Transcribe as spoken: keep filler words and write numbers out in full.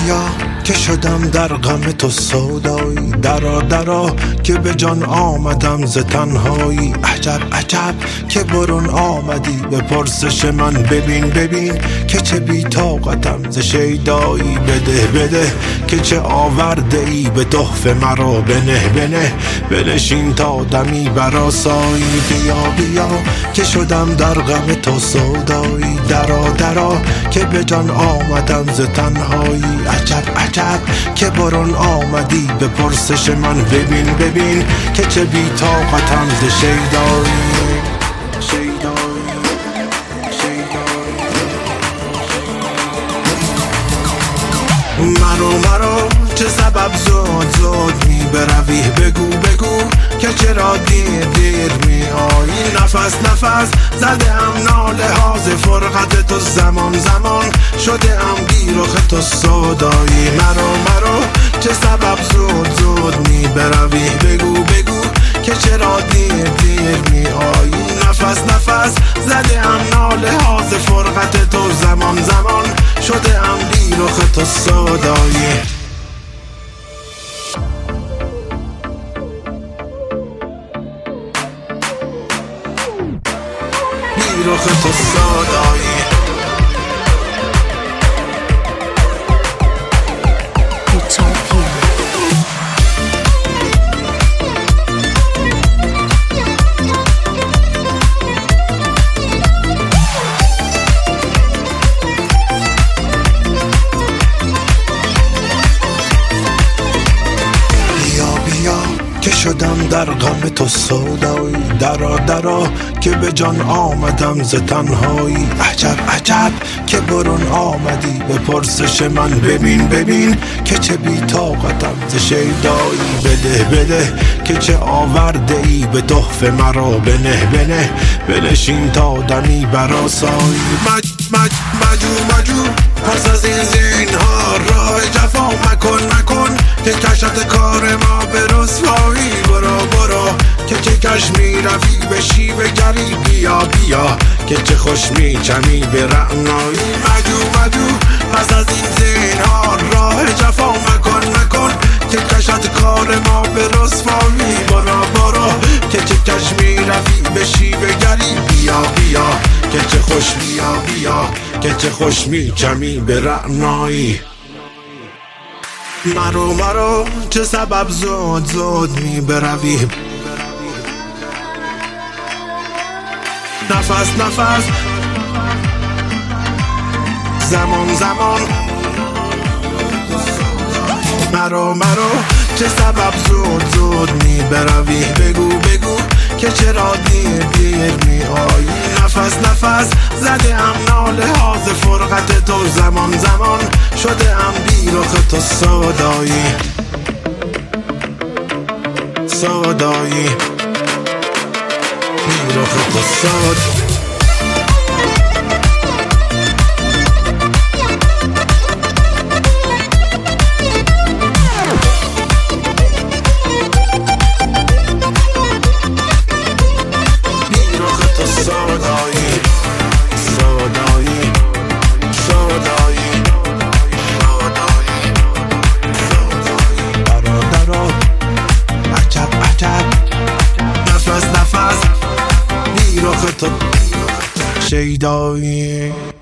بیا که شدم در غم تو سودایی، درا درا که به جان آمدم ز تنهایی. عجب عجب که برون آمدی به پرسش من، ببین ببین که چه بی طاقتم ز شیدایی. بده بده که چه آورده ای به تحفه مرا، بنه بنه بنشین تا دمی برآسایی. بیا بیا که شدم در غم تو سودایی، درا درا که به جان آمدم ز تنهایی. عجب عجب که برون آمدی به پرسش من، ببین ببین که چه بی طاقتم ز شیدایی. مرو مرو چه سبب زود زود می بروی، بگو بگو که چرا دیر دیر می آیی. نفس نفس زده ام ناله ها ز فرقت تو، زمان زمان شده ام بی رخ تو سودایی. مرو مرو چه سبب زود زود می بروی، بگو بگو که چرا دیر دیر می آیی. نفس نفس زده ام ناله ها ز فرقت تو، زمان زمان شده ام بی رخ تو سودایی. بی رخ تو سودایی. که شدم در غم تو سودایی، درا درا که به جان آمدم ز تنهایی. عجب عجب که برون آمدی به پرسش من، ببین ببین که چه بی طاقتم ز شیدایی. بده بده که چه آورده ای به تحفه مرا، بنه بنه بنشین تا دمی برآسایی. مج مج مجو مجو پس از این زینهار راه جفا مکن مکن که کشت کار ما به رسوایی. برو برو که چه کش می روی به شیوه گری، بیا بیا که چه خوش می چمی به رعنایی. مجو مجو پس از این زینهار راه جفا مکن مکن که کشت کار ما به رسوایی. برو برو که چه کش می روی به شیوه گری، بیا بیا که چه خوش بیا بیا که چه خوش می چمی به رعنایی. مرو مرو چه سبب زود زود می بروی، نفس نفس زمان زمان. مرو مرو چه سبب زود زود می بروی، بگو بگو که چرا دیر دیر می آیی. نفس نفس زده ام ناله ها ز فرقت تو، زمان زمان شده ام بی رخ تو سودایی. سودایی بی رخ تو سودایی. نفس نفس بی رخ تو شیدایی.